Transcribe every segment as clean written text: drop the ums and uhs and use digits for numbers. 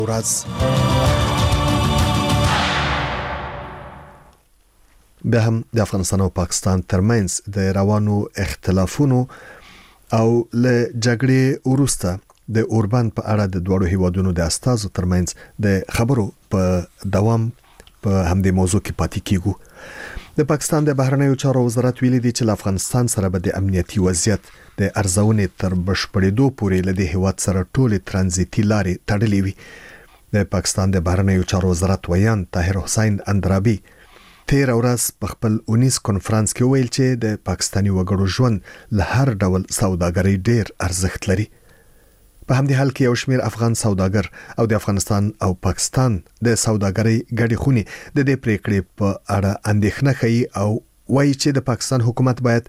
بیا هم د افغانستان او پاکستان ترمنځ د روانو اختلافونو او له جګړې وروسته د اوربند په اړه د دوړو هیوادونو د استازو ترمنځ د خبرو په دوام په همدې موضوع کې پاتې کیږو. د پاکستان د بهرنیو چارو وزارت ویلي دی چې له افغانستان سره به د امنیتي وضعیت د ارزونې تر بشپړېدو پورې له دې هیواد سره ټولې ترانزیتي لارې تړلې وي. د پاکستان د بهرنیو چارو وزارت ویان طاهر حسین اندرابي تیر ورځ په خپل 19 کنفرانس کې ویل چې د پاکستاني وګړو ژوند له هر ډول سوداګرۍ ډیر ارزښت لري. په همدې حال کې یو شمېر افغان سوداګر او د افغانستان او پاکستان د سوداګرۍ ګډې خونې د دې پریکړې په اړه اندېښنه ښيي او وایي چې د پاکستان حکومت باید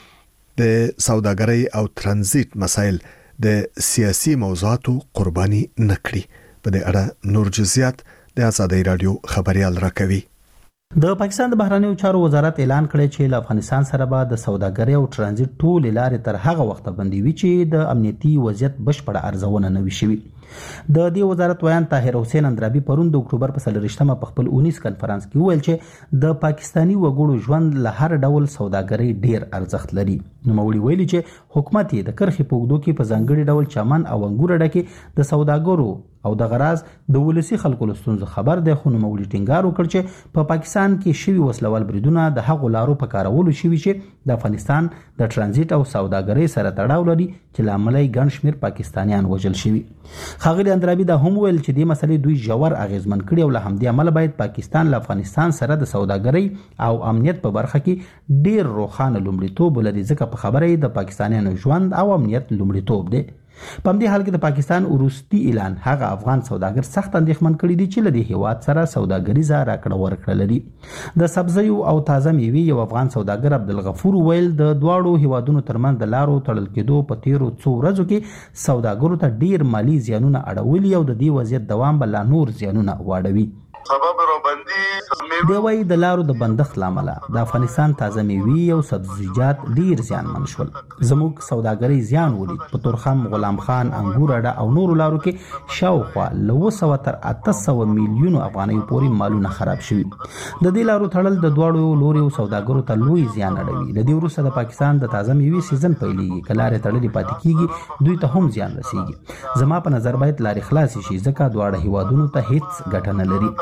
د سوداګرۍ او ترانزیت مسایل د سیاسي موضوعاتو قرباني نه کړي. په دې اړه نور جزئیات د آزادۍ رادیو خبريال راکوي. د پاکستان د بهرنیو چارو وزارت اعلان کړی چې له افغانستان سره به د سوداګرۍ او ترانزیت ټولې لارې تر هغه وخت بندي وي چې د امنیتي وضعیت بشپړه ارزونه نه وي شوې. د دې وزارت ویان طاهر حسین اندرابي پرون د اکتوبر په 23مه په خپل 19 کنفرانس کې ویل چې د پاکستاني وګړو ژوند له هر ډول سوداګرۍ ډیر ارزښت لري. نوموړي ویلي چې حکومت د کرخې په اوږدو کې په ځانګړي ډول چمن او انګور ډکه د سوداګرو او د غراض د ولسی خلکو له ستونزو خبر دی. خو نوموړي ټینګار وکړ چې په پاکستان کې شوی وسلوال بریدونه د هغو لارو په کارولو شوي چې د افغانستان د ترانزیت او سوداګرۍ سره تړاو لري چې لامل یې ګڼ شمېر پاکستانیان وژل شوي. ښاغلي اندرابي دا هم ویل چې دې مسلې دوی ژور اغیزمن کړي او له همدې امله باید پاکستان له افغانستان سره د سوداګرۍ او امنیت په برخه کې ډیر روښانه لومړیتوب لري، ځکه په خبره یې د پاکستانیانو ژوند او امنیت لومړیتوب دی. په همدې حال کې د پاکستان وروستي اعلان هغه افغان سوداګر سخت اندېښمن کړي دي چې له دې هیواد سره سوداګریزه راکړه ورکړه لري. د سبزیو او تازه میوې یو افغان سوداګر عبدالغفور ویل د دواړو هیوادونو ترمنځ د لارو تړل کېدو په تیرو څو ورځو کې سوداګرو ته ډیر مالی زیانونه اړولي او د دې وضعیت دوام به لا نور زیانونه واړوي. سبب روبندي دی وایي د لارو د بندښت لامل د افغانستان تازه میوې او سبزیجات ډیر زیانمن شول. زموږ سوداګرۍ زیان ولید. په تورخم، غلام خان، انګور اډه او نورو لارو کې شاوخوا له 200 تر 800 میلیونو افغانیو پورې مالونه خراب شوي. د دې لارو تړل د دواړو لوري سوداګرو ته لوی زیان اړوي. د دې وروسته د پاکستان د تازه میوې سیزن پیلېږي. که لارې تړلې پاتې کیږي دوی ته هم زیان رسیږي. زما په نظر باید لارې خلاصې شي، ځکه دواړه هیوادونو ته هیڅ ګټه نه لري.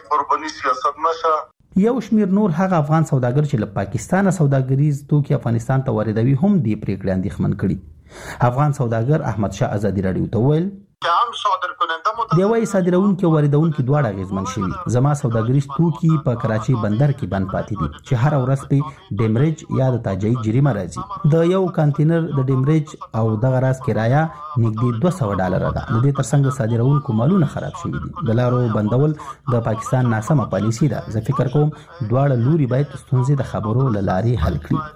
یو شمیر نور هغه افغان سوداګر چې له پاکستانه سوداګریز توکي افغانستان ته واردوي هم دې پریکړې اندېښمن کړي. افغان سوداګر احمد شاه آزادي رادیو ته ویل دی وایي صادروونکي او واردوونکي دواړه اغیزمن شوي. زما سوداګریز توکي په کراچۍ بندر کې بند پاتې دي چې هر ورځ په ډیمریج یا د تاجۍ جریمه راځي. د یو کانټینر د ډیمریج او دغه راز کرایه نږدې $200 ده. د دې ترڅنګ صادروونکو مالونه خراب شوي دي. د لارو بندول د پاکستان ناسمه پالیسي ده. زه فکر کوم دواړه لوري باید ستونزې د خبرو له لارې حل کړي.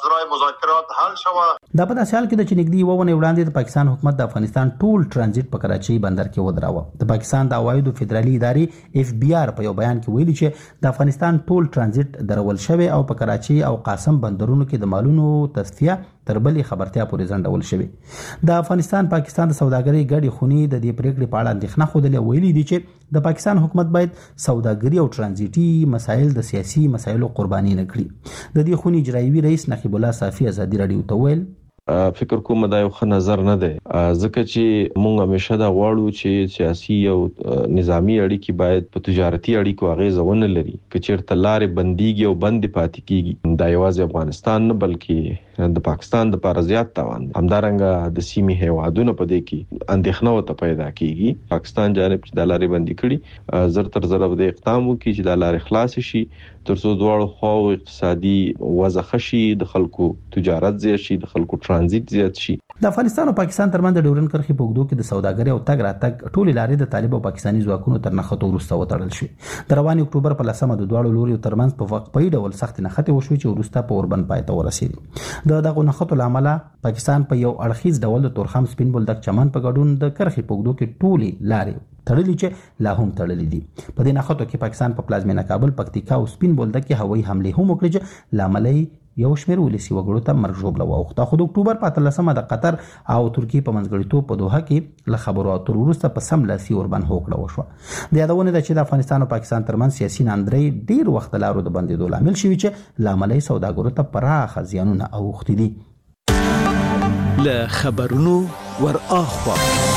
دا په داسې حال کې د چې نږدې یوه ونې وړاندې د پاکستان حکومت د افغانستان ټول ترانزیت په کراچۍ بندر کې ودراوه. د پاکستان د عوایدو فدرالي ادارې FBR په یو بیان کې ویلي چې د افغانستان ټول ترانزیت درول شوی او په کراچۍ او قاسم بندرونو کې د مالونو تصفیه تر بلې خبرتیا پورې ځنډول شوی. د افغانستان پاکستان د سوداګرۍ ګډې خونې د دې پریکړې په اړه اندېښنه ښودلې. ویلي دي چې د پاکستان حکومت باید سوداګري او ترانزیتي مسایل د سیاسي مسایلو قرباني نه کړي. د دې خونې اجرایوي رئیس نقیب الله صافي آزادي رادیو ته ویل فکر کوم دا یو ښه نظر نه دی، ځکه چې موږ همیشه دا غواړو چې سیاسي او نظامی اړیکې باید په تجارتي اړیکو اغیزه ونه لري. که چیرته لارې بندیږي او بندې پاتې کیږي دا یوازې افغانستان نه بلکې د پاکستان د لپاره زیات تاوان دی. همدارنګه د سیمې هیوادونو په دې کې اندېښنه ورته پیدا کیږي. پاکستان جانب چې دا لارې بندي کړي زر تر زره به اقدام وکړي چې دا لارې خلاص شي تر څو دواړو خواو اقتصادي وضع ښه شي، د خلکو تجارت زیات شي، د خلکو ترانزیت زیات شي. د افغانستان او پاکستان ترمنځ د ډیورنډ کرښې په اوږدو کې د سوداګرۍ او تګ راتګ ټولې لارې د طالب او پاکستاني ځواکونو تر نښتو وروسته وتړل شوې. د روانې اکتوبر په 10مه د دواړو لوریو ترمنځ په وقفه‌یي ډول سختې نښتې وشوې چې وروسته په اوربند پای ته ورسېدې. د دغو نښتو له امله پاکستان په یو اړخیز ډول د تورخم سپین بولدک چمن په ګډون د کرښې په اوږدو کې ټولې لارې تړلې چې لا هم تړلې دي. په دې نښتو کې پاکستان په پلازمینه کابل، پکتیکا او سپین بولدک کې هوایي حملې هم وکړې چې لامل یې یو شمېر ولسي وګړو ته مرګ ژوبله واوښته. خو د اکتوبر په 18 د قطر او ترکیې په منځګړیتوب په دوحه کې له خبرو اترو وروسته په سملاسي اوربند هوکړه وشوه. د یادونه ده چې د افغانستان او پاکستان ترمنځ سیاسي ناندرۍ ډیر وخت لارو د بندېدو لامل شوي چې لامل یې سوداګرو ته پراخه زیانونه اوښتي دي. له خبرونو ور اخوا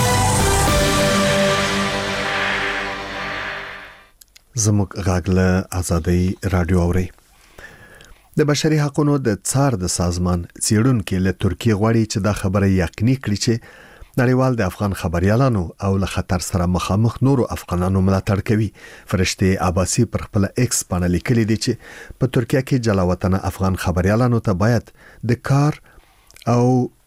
زموږ غږ له آزادۍ رادیو اوري. د بشري حقوقو د څار د سازمان څېړونکو له ترکیې غواړي چې دا خبره یقیني کړي چې نړیوال د افغان خبريالانو او له خطر سره مخامخ نورو افغانانو ملاتړ کوي. فرشته عباسي پر خپل ایکس باندې لیکلي دي چې په ترکیه کې جلاوطن افغان خبريالانو ته باید د کار او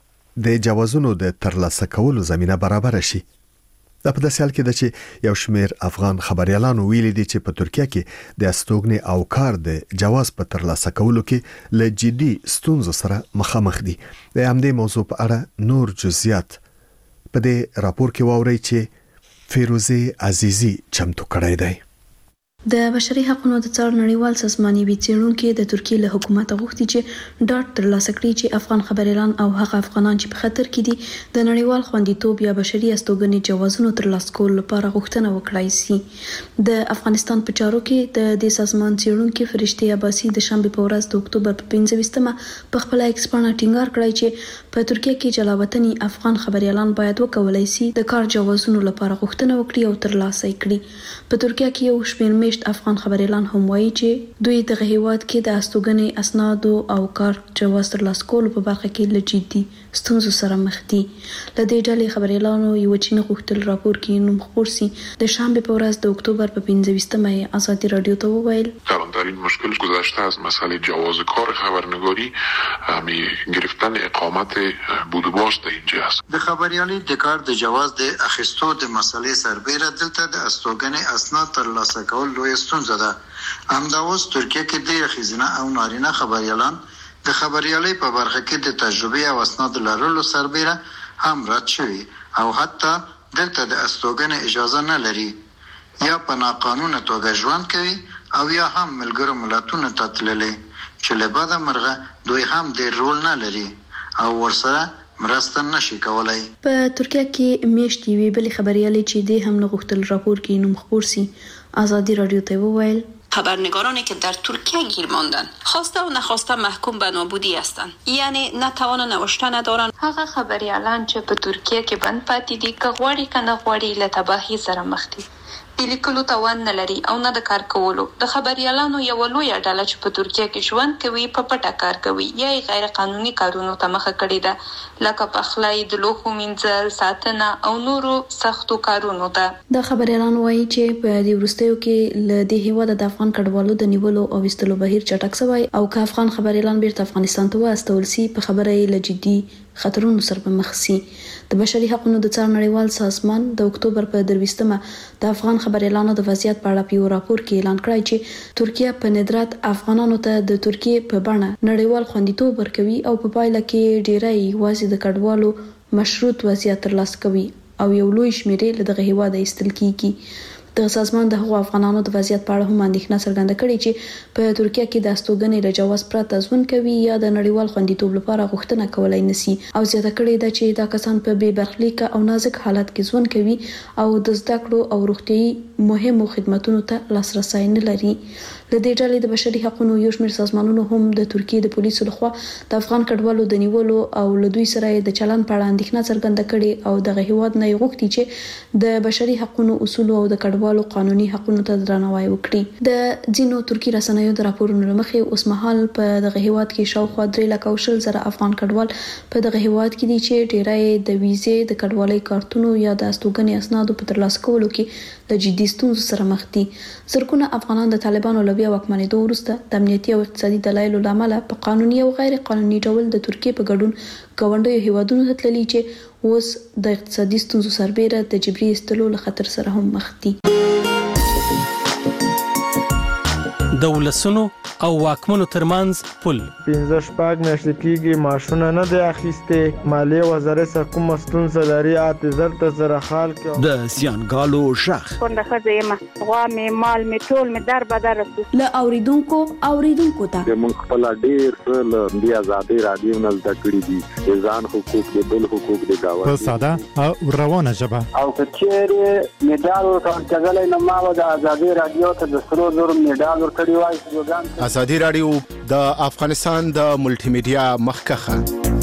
د جوازونو د ترلاسه کولو زمينه برابر شي. دا په داسې حال کې ده چې یو شمېر افغان خبريالانو ویلي دي چې په ترکیه کې د استوګنې او کار د جواز په ترلاسه کولو کې له جدي ستونزو سره مخامخ دي. د همدې موضوع په اړه نور جزئیات په دې راپور کې واورئ چې فیروزه عزیزی چمتو کړی دی. د بشري حقوقو د څار نړیوال سازماني څېړونکو د ترکیې له حکومت غوښتي چې ډاټ ترلاسه کړي چې افغان خبريالان او هغه افغانان چې په خطر کې دي د نړیوال خوندیتوب یا بشري استوګنې جوازونو ترلاسه کولو لپاره غوښتنه وکړای شي. د افغانستان په چارو کې د دې سازمان څېړونکو فرشته عباسي د شنبه په ورځ د اکتوبر په 25مه په خپل ایکس باندې ټینګار کړی چې په ترکیه کې جلاوطني افغان خبريالان باید وکولای شي د کار جوازونو لپاره غوښتنه وکړي او ترلاسه کړي. په ترکیه کې یو شمېر افغان خبريالان هم وایي چې دوی د هیواد کې د استوګنې اسناد او کار جواز ترلاسه کولو په برخه کې لجدي ستونزو سره مخ دي. له دې ډلې خبريالانو یو چینه غوښتل راپور کې نوم خپور سي. د شنبه په ورځ د اکتوبر په 25مه آزادی رادیو ته وویل کلانترین مشکل گذشته از مسئله جواز کار خبرنگاری همی گرفتن اقامت بود و باش در اینجا است. د خبريالي د کار د جواز د اخیستو د مسئلې سربېره دلته د استوګنې اسناد ترلاسه کول لوی ستونزه ده. همداوس ترکیه کې د ښځینه او نارینه خبريالان د خبريالۍ په برخه کې د تجربه او اسناد لرلو سربېره هم رد شوي او حتی دلته د استوګنې اجازه نه لري، یا په ناقانونه توګه ژوند کوي او یا هم ملګرو ملتونو ته تللي چې له بده مرغه دوی هم د رول نه لري او ورسره مرسته نشي کولای. په ترکیه کې میاشتې وی بل خبريالي چې د هم نغښتل راپور کې نوم خپور سي. آزادی رادیو ته وویل خبرنگارانی که در ترکیه گیر ماندن خواسته و نخواسته محکوم به نابودی هستند، یعنی نه توان نوشته ندارند. هغه خبريالان چې په ترکیه کې بند پاتې دي که غواړي که نه غواړي له تباهي سره مخ دي. د لیکلو توان نه لري او نه د کار کولو. د خبريالانو یو لوی ډله چې په ترکیه کې ژوند کوي په پټه کار کوي یا غیر قانوني کارونو ته مخه کړې ده، لکه پخلی، د لوښو مینځل، ساتنه او نورو سختو کارونو ته. د خبريالانو وایي چې په دې وروستیو کې له دې هیواد د افغان کډوالو د نیولو او وستلو بهیر چټک شوی او که افغان خبريالان بیرته افغانستان ته واستول شي په خبره یې له جدي خطرونو سره مخ شي. د بشري حقوقو د څار نړیوال سازمان د اکتوبر په 23مه د افغان خبريالانو د وضعیت په اړه په راپور کې اعلان کړی چې ترکیه په ندرت افغانانو ته د ترکیه په بڼه نړیوال خوندیتوب ورکوي او په پایله کې ډیری وازي د کډوالو مشروط وضعیت ترلاسه کوي او یو لوی شمېر له دغه هیواد ایستل کیږي. د سازمان د هغو افغانانو د وضعیت په اړه هم اندېښنه څرګنده کړې چې په ترکیه کې د استوګنې له جواز پرته ژوند کوي یا د نړیوال خوندیتوب لپاره غوښتنه کولای نشي او زیاته کړې ده چې دا کسان په بې برخلیک او نازک حالت کې ژوند کوي او د زده کړو او روغتيایي مهمو خدماتو ته لاسرسي نه لري. له دې ډلې د بشري حقوقو یو شمېر سازمانونو هم د ترکیې د پولیسو لخوا د افغان کډوالو د نیولو او له دوی سره د چلن په اړه اندېښنه څرګنده کړې او دغه هیواد نه غوښتي چې د بشري حقوقو اصول او د کډوالو قانوني حقوقو ته درناوی وکړي. د ځینو ترکی رسنیو د راپورونو لمخې اوس مهال په دغه هیواد کې شاوخوا 3,00,000 افغان کډوال په دغه هیواد کې دي چې ډیری د ویزې د کډوالۍ کارتونو یا د استوګنې اسنادو په ترلاسه کولو کې د جدي ستونزو سره مخ دي. زرګونه افغانان د طالبانو له بیا واکمنېدو وروسته د امنیتي او اقتصادي دلایلو له امله په قانوني او غیر قانوني ډول د ترکیې په ګډون ګاونډیو هیوادونو ته تللي چې اوس د اقتصادي ستونزو سربېره د جبري ایستلو له خطر سره هم مخ دي. د ولسونو او واکمنو ترمنځ پل 15 میاشتې کېږي ماشونه نه دی اخیسته مالیه وزارت کوم ستونزه لري اته ته سره حال کې د زیانګالو ژغ څنګه خزه غوا مې مال مې ټول مې در بدر له اوریدونکو ته د مونږ خپل ډیر څه د آزادۍ رادیو نل تکړی دي ځان حقوق د بل حقوق د گاوه په ساده او روانه ژبه او کچېره میډال ورکړل نو ما د آزادۍ رادیو ته د سرو زر میډال ورکړی وای آزادۍ رادیو د افغانستان د ملټي میډیا مخکخه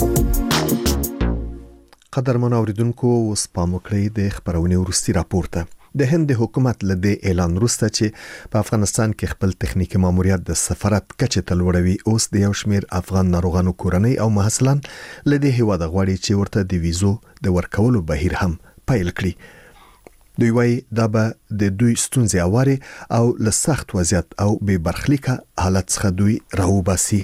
قدرمن اوریدونکو اوس پام وکړئ د خبرونې ورستي راپورته د هند حکومت له دې اعلان وروسته چې په افغانستان کې خپل تخنیکی ماموریت د سفارت کچه تلوړوي اوس د یو شمیر افغان ناروغانو کورنۍ او محصلان له دې هیواد غواړي چې ورته د ویزو د ورکولو بهیر هم پیل کړي دوی وايي دا به د دوی ستونزې اواري او له سخت وضعیت او بې برخلیکه حالت څخه دوی راوباسي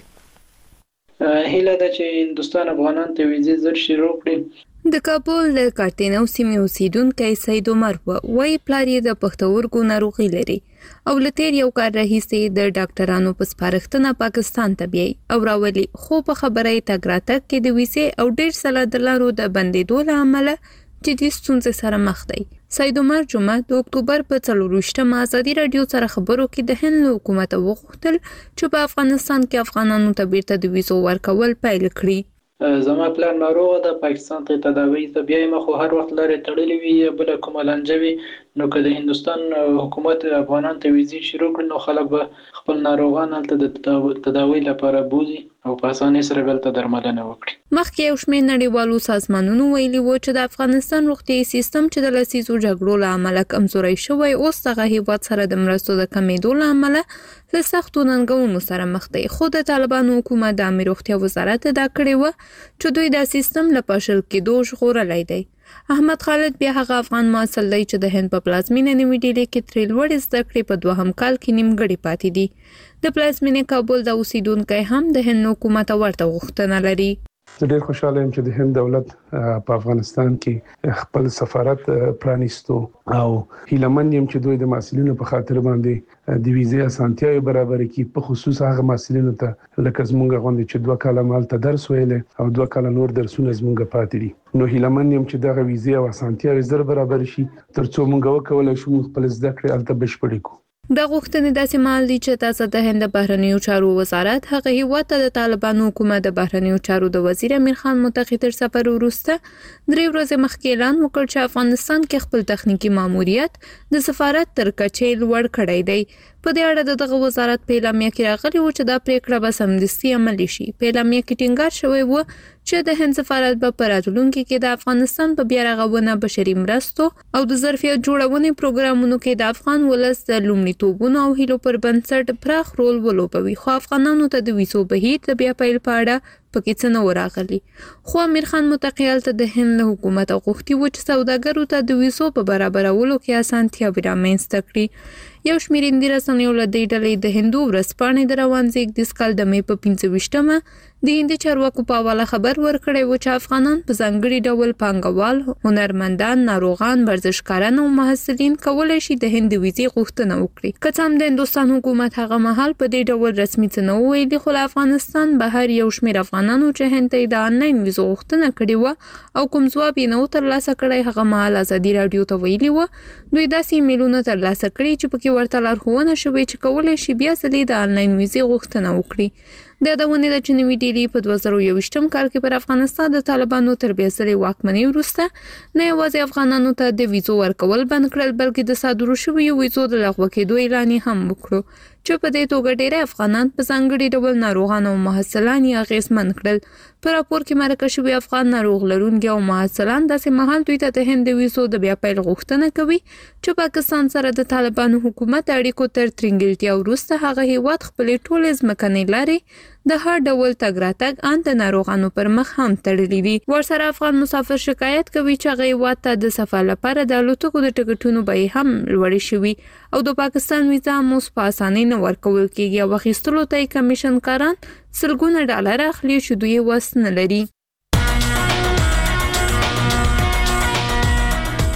هیله ده چې هندستان افغانان ته ویزې زر شروع کړي د کابل د کارتینو سیمې اوسیدونکو سید عمر وایي پلار یې د پښتورګو ناروغي لري او لتیر یو کار راهیسې د ډاکټرانو په سپارښتنه پاکستان ته بیاي او راولي خو په خبره یې تګراتک کې د ویزې او ډیر سلا دلارو د بندیدو له امله جدي ستونزې سره مخ دی سید عمر جمعه د اکتوبر په 4 آزادي رادیو سره خبرو کې د هند حکومت وغوښتل چې په افغانستان کې افغانانو ته بیرته د ویزو ورکول پیل کړي زما پلان ناروغ د پاکستان ته تداوی ته بیا مخه هر وخت لري تړلې وي بل کومه لنجوي نو که د هندستان حکومت افغانان ته ویزې شروع کړي نو خلک به خپل ناروغان ته د تداوی لپاره بوزي او په اسانۍ سره بلته درملنه وکړي مخکې یو شمېر نړیوالو سازمانونو ویلي و چې د افغانستان روغتیايي سیستم چې د لسیزو جګړو له امله کمزوری شوی اوس دغه هیواد سره د مرستو د کمیدو له امله له سختو ننګونو سره مخ دی خو د طالبانو حکومت د عامه روغتیا وزارت دا کړی و چې دوی د سیستم له پاشل کېدو ژغورلی دی احمد خالد بیا هغه افغان محصل دی چې د هند په پلازمینه نیوي ډیلي کې ترې لوړې زده کړې په دوهم کال کې نیمګړې پاتې دي د پلازمینې کابل د اوسیدونکو هم د هند حکومت ورته غوښتنه لري زه ډېر خوشاله یم چې د هند دولت په افغانستان کې خپل سفارت پرانیستو او هیلمن یم چې دوی د محصلینو په خاطر باندې د ویزې اسانتیاوې برابر کړي په خصوص هغه محصلینو ته لکه زمونږ غوندې چې 2 کاله مالته درس ویلې او 2 کاله نور درسونه زمونږ پاتې دي نو هیلمن یم چې دغه ویزې او اسانتیاوې زر برابر شي ترڅو مونږ وکولای شو خپل زده کړې الته بشپړې کړو د غوښتنې داسې مهال دی چې تاسو د هند بهرنیو چارو وزارت هغه هیواد ته د طالبانو حکومت د بهرنیو چارو د وزیر امیر خان متقی تر سفر وروسته 3 ورځې مخکې اعلان وکړ چې افغانستان کې خپل تخنیکی ماموریت د سفارت تر کچې لوړ کړی دی په دې اړه دغه وزارت په اعلامیه کې راغلی و چې دا پریکړه به سمدستي عملي شي په اعلامیه کې ټینګار شوی و چې د هند سفارت په راتلونکي کې د افغانستان په بیا رغونه بشري مرستو او د ظرفیت جوړونې پروګرامونو کې د افغان ولس د لومړیتوبونو او هیلو پر بنسټ پراخ رول ولوبوي خو افغانانو ته د ویزو بهیر د بیا پیل په اړه پکې څه نه وراغلي خو امیر خان متقی ته د هند حکومت غوښتي و چې سوداګرو ته د ویزو په برابرولو کې اسانتیاوې رامنځته کړي یو شمېر هندي رسنیو له دې ډلې د هندو ورځپاڼې د روان زیږدیز کال د مې په 25مه د هندي چارواکو په حواله خبر ورکړی و چې افغانان په ځانګړي ډول پانګوال هنرمندان ناروغان ورزشکاران او محصلین کولی شي د هند ویزې غوښتنه وکړي که څه هم د هندوستان حکومت هغه مهال په دې ډول رسمي څه نه ویلي خو له افغانستان بهر یو شمېر افغانانو چې هند ته د آنلاین ویزو غوښتنه کړې و او کوم ځواب یې نه و ترلاسه کړی هغه مهال ازادي راډیو ته ویلي و دوی داسې ایمیلونه ترلاسه کړي چې پکې ورته لارښوونه شوې چې کولی شي بیا ځلې د آنلاین ویزې غوښتنه وکړي د یادونې ده چې نوي ډیلي په 2021 کال کې پر افغانستان د طالبانو تر بیا ځلې واکمنۍ وروسته نه یوازې افغانانو ته د ویزو ورکول بند کړل بلکې د صادرو شویو ویزو د لغوه کېدو اعلان هم وکړو چې په دې توګه ډېری افغانان په ځانګړي ډول ناروغان او محصلان یې اغېزمن کړل په راپور کې مرکه شوي افغان ناروغ لرونکي او محصلان داسې مهال دوی ته د هند د ویزو د بیا پیل غوښتنه کوي چې پاکستان سره د طالبانو حکومت اړیکو تر ترنګلتیا وروسته هغه هیواد خپلې ټولې ځمکنۍ لارې د هر ډول تګ راتګ ان د ناروغانو پر مخ هم تړلې دي ورسره افغان مسافر شکایت کوي چې هغه هیواد ته د سفر لپاره د الوتکو د ټکټونو بیې هم لوړې شوي او د پاکستان ویزا هم اوس په اسانۍ نه ورکول کېږي او اخیستلو ته یې کمیشن کاران سلګونه ډالر اخلي چې دوی وس نه لري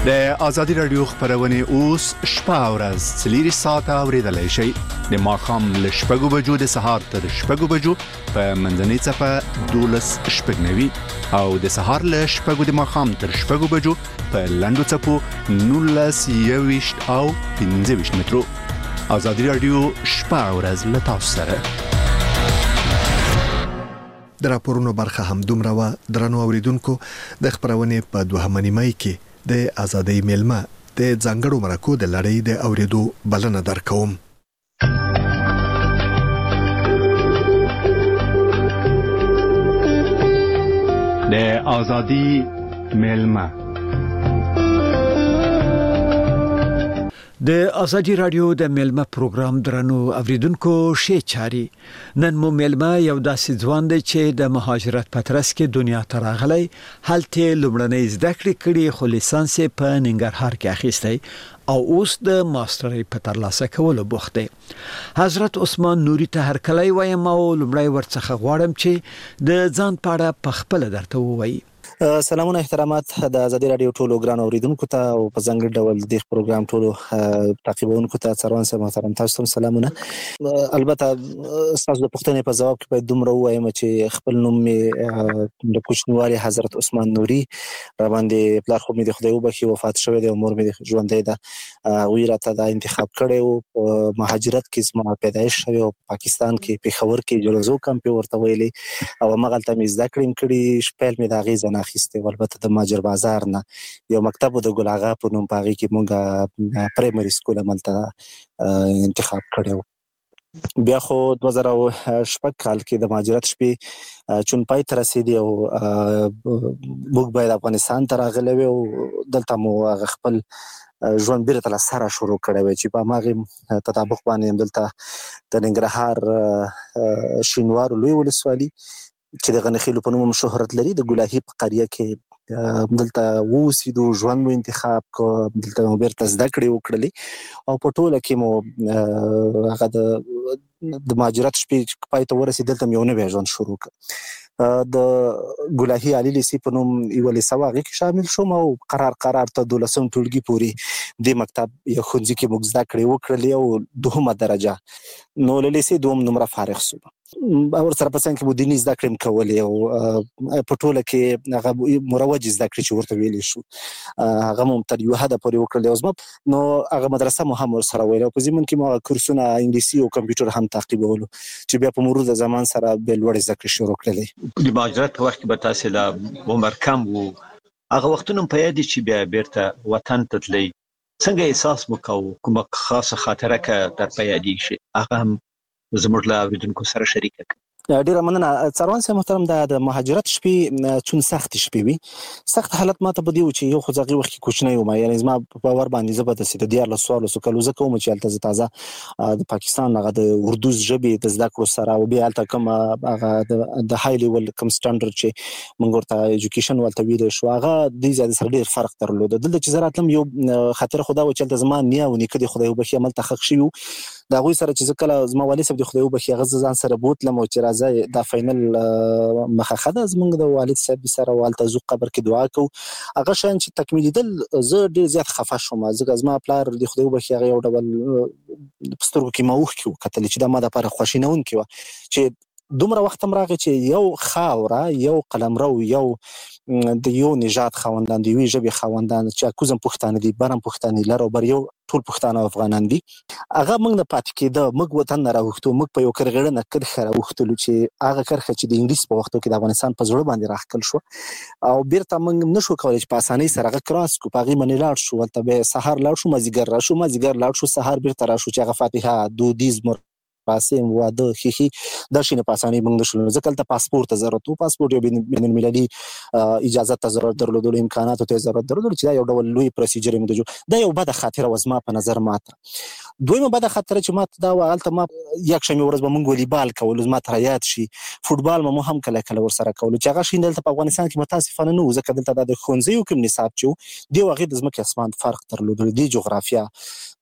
د ازادي رادیو خبرونه اوس شپه او ورځ 3 ساعته اوریدلای شئ د ماخام له شپږو بجو د سهار تر شپږو بجو په منځنۍ صفه 12 شپږنوي او د سهار له شپږو د ماخام تر شپږو بجو په لاندو صفو 19 او 15 مترو. ازادي رادیو شپه او ورځ له تاسو سره. د راپورونو برخه هم دومره و درنو اوریدونکو د خبرونه په دوهمه نیمه کې د ازادۍ میلمه د ځانګړو مرکو د لړۍ د اوریدو بلنه درکوم. د ازادۍ میلمه د ازادي رادیو د میلمه پروګرام درنو اوریدونکو شي چاري نن مو میلمه یو داسې ځوان دی چې د مهاجرت پترس کې دنیا ته راغلی هلته لومړنۍ زده کړې کړې خو لیسانس په ننګرهار کې اخیستی او اوس د ماسترۍ په ترلاسه کولو بوخت دی. حضرت عثمان نوري ته هر کله وایم او لومړی ورڅخه غواړم چې د ځان پاړه په خپل درته ووایي. سلامونه احترامات د ازادي رادیو ټولو ګران اوریدونکو ته او په ځانګړي ډول د پروګرام ټولو تعقیبونکو ته څروان سره محترم تاسو ته سلامونه. البته تاسو د پوښتنې په جواب کې باید دومره وایم چې خپل نوم د کوچنیوالي حضرت عثمان نوري را باندې پلار خو مې د خدای وبخي وفات شوی دی او مور مې ژوندۍ ده وی راته دا انتخاب کړی او مهاجرت کې زما پیدایش شوی او پاکستان کې پېښور کې جلوزو کمپ ورته ویلي او مغلطه مې زده کړې شپږ مې دا غیزه اخیسته البته د ماجر بازار نه یو مکتب د ګل اغا په نوم پاغي کې مونږه پرایمري سکول عملته انتخاب کړو. بیا خو 2006 کال کې د مهاجرت شپې چون پای تر رسیدي او موږ باید افغانستان ته راغلي او دلته مو خپل ژوند بیرته له سره شروع کړی و چې په ماغه تطابق باندې دلته د ننګرهار شینوار لوی ولسوالي چې د غنخیلو په نوم شهرت لري د ګلاهي په قريه کې دلته ووسیدو ژوند مو انتخاب کو دلته بیرته زده کړې وکړلې او په ټوله کې مو هغه د مهاجرت شپې پای ته ورسېدل دلته مې ونه ژوند شروع کړ. د ګلاهي علي لیسې په نوم یو لیسه واغې کې شامل شوم او قرار ته 12 ټولګي پوري د مکتب یو ښوونځي کې موږ زده کړې وکړلې او دوهمه درجه نو له لیسې دوم نمبر فارغ شوم او سره په څنګه کې مو دیني زده کړې کولې او په ټوله کې هغه مروج زده کړې چې ورته ویلې شو هغه مو تر یو حد پورې وکړلې او زما نو هغه مدرسه مو هم سره ویل او په زمون کې مو کورسونه انګلیسي او کمپیوټر هم تعقیبولو چې بیا په مرور د زمان سره بل وړ زده کړې شروع کړلې. د مهاجرت په وخت کې به تاسو له عمر کم وو هغه وختونه په یاد چې بیا بیرته وطن ته تللی څنګه احساس وکاو کومه خاصه خاطره که در په یادې شي هغه هم زموږ له اوریدونکو سره شریک کړئ. ډیره مننه څروان سره محترم د مهاجرت شپې چون سخت شپې وي سخت حالت ماته بده و چې یو خو ځغي وخت کوچنی و ما یعنی زما په باور باندې زبده سید د 14 کلو زکه و چې الته تازه د پاکستان هغه د اردو ژبې د زده کړو سره او بیا الته کوم هغه د های لیول کوم سټانډرډ چې موږ ورته ایجوکیشن ولته ویل شو هغه د زیات سره ډیر فرق درلود. دلته چې زراتلم یو خاطر خدا و چې الته زما نیا و نیکه د خدای وبخي عمل تحقق شي دا غوي سره چې کله زما والد صاحب د خدای وبخي غزه ځان سره بوتلم او چې راځي دا فینل مخه خده زمونږ د والد صاحب سره والته زو قبر کې دعا کو هغه شان چې تکمیل دل زه ډیر زیات خفه شوم ځکه زما پلار د خدای وبخي هغه یو ډول پسترګو کې موخ کیو کتل چې دا ما د لپاره خوشینون کیو چې دومره وخت هم راغی چې یو خاوره یو قلمرو یو د یو نژاد خوندان دی وی ژبه خوندان چې کوزم پښتانه دي برم پښتانه لرو بر یو ټول پښتانه افغانان دي هغه موږ نه پات کېده موږ وطن نه راوښتو موږ په یو کرغړه نه کرخه راوښتلو چې هغه کرخه چې د انګلیس په وختو کې د افغانستان په زړه باندې راخکل شو او بیرته موږ نشو کولای چې په اسانۍ سره هغه کراس کو پاغي منی لاړ شو ولته به سحر لاړ شو مازیګر لاړ شو سحر بیرته را شو چې هغه فاتحه دودیز پاسیم واده خيخي د شینه پاسانی موږ نشو ځکه ته پاسپورت ضرورت او پاسپورت یو بین المللي اجازه ته ضرورت درلود امکانات ته ضرورت درلود چې دا یو ډول لوی پروسیجر موږ دا یو بده خاطره وزما په نظر ماته دویمه بده خاطره چې ماته دا والته ما یک شمه ورځ به موږ والیبال کول زما ته یاد شي فوتبال مو هم کله ور سره کول چې هغه شیندل ته په افغانستان کې متاسفانه نه ځکه دلته د خونځیو کوم نصاب چې دی هغه د زمکه اسمان فرق درلود دی جغرافیا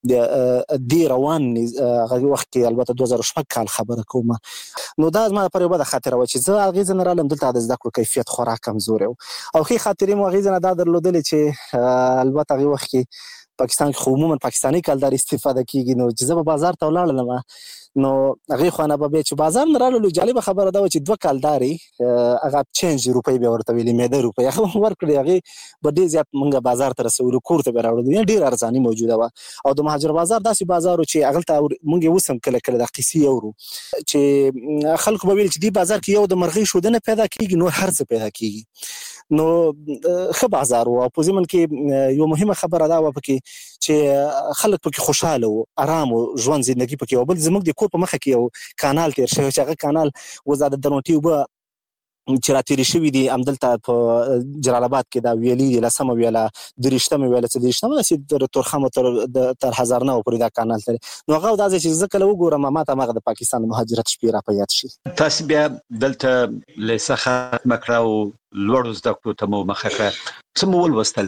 د روان هغه وخت کې البته 2006 کال خبره کوم نو دا زما لپاره یو بده خاطره و چې زه هغه ځنه رالم دلته د زده کړو کیفیت خورا کمزور او خې خاطرې مو هغه ځنه دا درلودلې چې البته هغه وخت کې پاکستان کې عموما پاکستانی کلدار استفاده کیږي نو چې زه په بازار ته ولاړم نو هغه خانه به چې بازار نه رالو جالب خبره دا و چې 2 کالداري هغه چینج روپۍ به ورته ویلې مې 2 روپۍ هغه ورکړي هغه به ډیر زیات مونږه بازار ته رسول کور ته راوړل ډیر ارزاني موجوده و او د مهاجر بازار داسې بازار چې هغه ته مونږ وسم کله د قصې اورو چې خلکو به ویل چې دی بازار کې یو د مرغۍ شودنه پیدا کیږي نو هر څه پیدا کیږي نو خو بازار او په ځمن کې یو مهمه خبره دا و پکې چې خلک پکې خوشاله او آرام او ژوند ژوندۍ پکې او بل زموږ د کور په مخه کې یو کانال تیر شوی چې هغه کانال وزاده درونټي وب چې راتېری شوی دی امدلته په جلال آباد کې دا ویلي لسمه ویلا درشتمه ویلا چې درشتمه چې ترخمه تر هزار نه پورې دا کانال تر نو هغه د ځکه چې کله وګورم ما ته مغه د پاکستان مهاجرت شپې را پیات شي تاسو بیا دلته لسخه مکراو لوړ زده کړو ته مو مخه کړ سمول وستل